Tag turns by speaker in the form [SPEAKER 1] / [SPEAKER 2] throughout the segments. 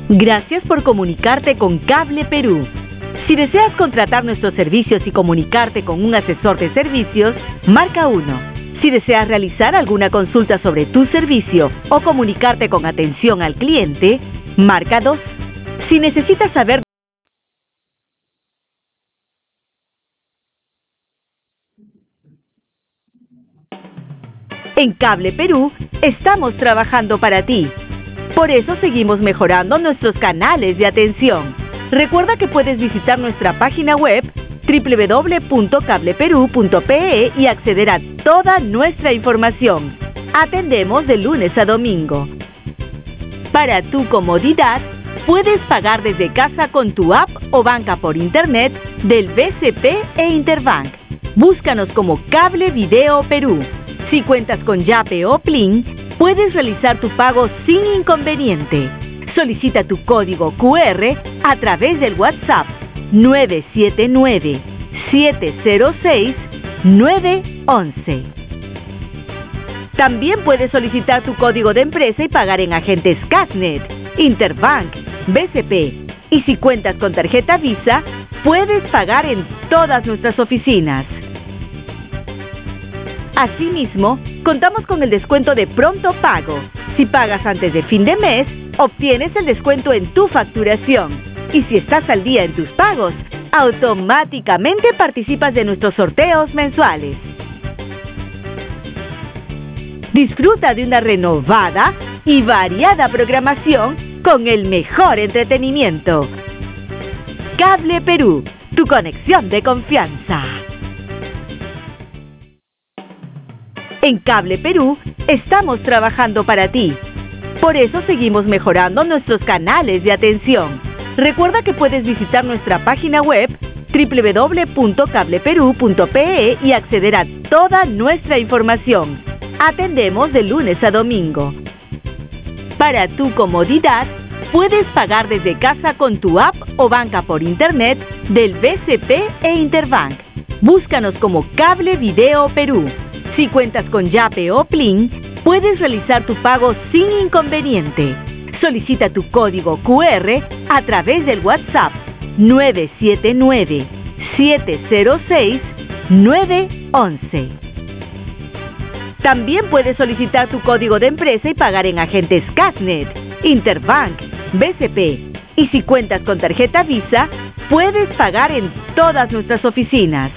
[SPEAKER 1] Gracias por comunicarte con Cable Perú. Si deseas contratar nuestros servicios y comunicarte con un asesor de servicios, marca 1. Si deseas realizar alguna consulta sobre tu servicio o comunicarte con atención al cliente, marca 2. Si necesitas saber en Cable Perú, estamos trabajando para ti. Por eso seguimos mejorando nuestros canales de atención. Recuerda que puedes visitar nuestra página web www.cableperu.pe y acceder a toda nuestra información. Atendemos de lunes a domingo. Para tu comodidad, puedes pagar desde casa con tu app o banca por internet del BCP e Interbank. Búscanos como Cable Video Perú. Si cuentas con Yape o Plin, puedes realizar tu pago sin inconveniente. Solicita tu código QR a través del WhatsApp 979-706-911. También puedes solicitar tu código de empresa y pagar en agentes Casnet, Interbank, BCP. Y si cuentas con tarjeta Visa, puedes pagar en todas nuestras oficinas. Asimismo, contamos con el descuento de pronto pago. Si pagas antes de fin de mes, obtienes el descuento en tu facturación. Y si estás al día en tus pagos, automáticamente participas de nuestros sorteos mensuales. Disfruta de una renovada y variada programación con el mejor entretenimiento. Cable Perú, tu conexión de confianza. En Cable Perú, estamos trabajando para ti. Por eso seguimos mejorando nuestros canales de atención. Recuerda que puedes visitar nuestra página web www.cableperu.pe y acceder a toda nuestra información. Atendemos de lunes a domingo. Para tu comodidad, puedes pagar desde casa con tu app o banca por internet del BCP e Interbank. Búscanos como Cable Video Perú. Si cuentas con Yape o Plin, puedes realizar tu pago sin inconveniente. Solicita tu código QR a través del WhatsApp 979-706-911. También puedes solicitar tu código de empresa y pagar en agentes Casnet, Interbank, BCP. Y si cuentas con tarjeta Visa, puedes pagar en todas nuestras oficinas.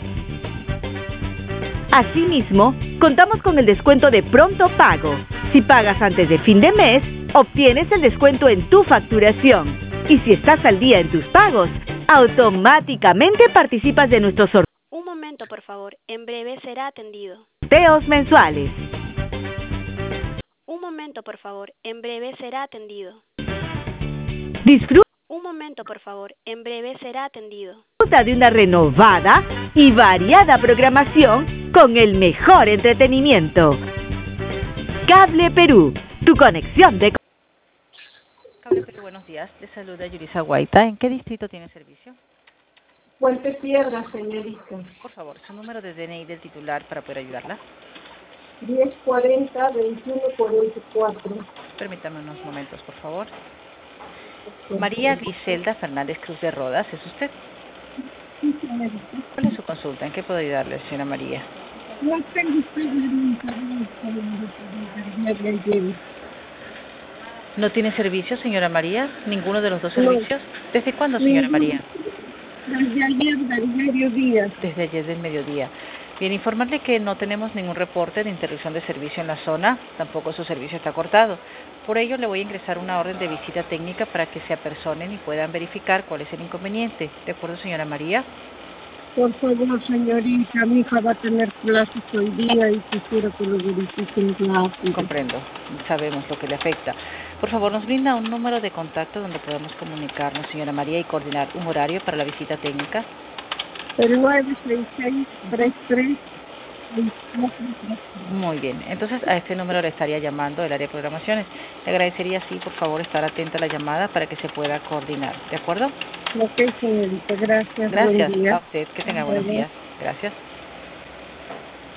[SPEAKER 1] Asimismo, contamos con el descuento de pronto pago. Si pagas antes de fin de mes, obtienes el descuento en tu facturación. Y si estás al día en tus pagos, automáticamente participas de nuestros sorteos.
[SPEAKER 2] Un momento, por favor. En breve será atendido.
[SPEAKER 1] Sorteos mensuales.
[SPEAKER 2] Un momento, por favor. En breve será atendido.
[SPEAKER 1] Disfruta
[SPEAKER 2] Un momento, por favor. En breve será atendido.
[SPEAKER 1] de una renovada y variada programación con el mejor entretenimiento. Cable Perú, tu conexión de...
[SPEAKER 3] Cable Perú, buenos días. Les saluda Yurisa Guaita. ¿En qué distrito tiene servicio?
[SPEAKER 4] Puente Piedra, señorita.
[SPEAKER 3] Por favor, su número de DNI del titular para poder ayudarla.
[SPEAKER 4] 1040-2144.
[SPEAKER 3] Permítame unos momentos, por favor. María Griselda Fernández Cruz de Rodas, ¿es usted?
[SPEAKER 4] Sí, señorita.
[SPEAKER 3] ¿Cuál es su consulta? ¿En qué puedo ayudarle, señora María?
[SPEAKER 4] No tengo
[SPEAKER 3] ¿No tiene servicio, señora María? ¿Ninguno de los dos servicios? ¿Desde cuándo, señora María?
[SPEAKER 4] Desde ayer del mediodía.
[SPEAKER 3] Desde ayer del mediodía. Bien, informarle que no tenemos ningún reporte de interrupción de servicio en la zona, tampoco su servicio está cortado. Por ello, le voy a ingresar una orden de visita técnica para que se apersonen y puedan verificar cuál es el inconveniente. ¿De acuerdo, señora María?
[SPEAKER 4] Por favor, señorita, mi hija va a tener clases hoy día y quisiera que lo verifiquen rápido.
[SPEAKER 3] Comprendo, sabemos lo que le afecta. Por favor, nos brinda un número de contacto donde podamos comunicarnos, señora María, y coordinar un horario para la visita técnica.
[SPEAKER 4] El 966-33.
[SPEAKER 3] Muy bien, entonces a este número le estaría llamando el área de programaciones. Le agradecería, sí, por favor, estar atenta a la llamada para que se pueda coordinar. ¿De acuerdo?
[SPEAKER 4] Ok, señorita, gracias.
[SPEAKER 3] Gracias
[SPEAKER 4] Buen día.
[SPEAKER 3] a usted, que tenga buenos días. Gracias.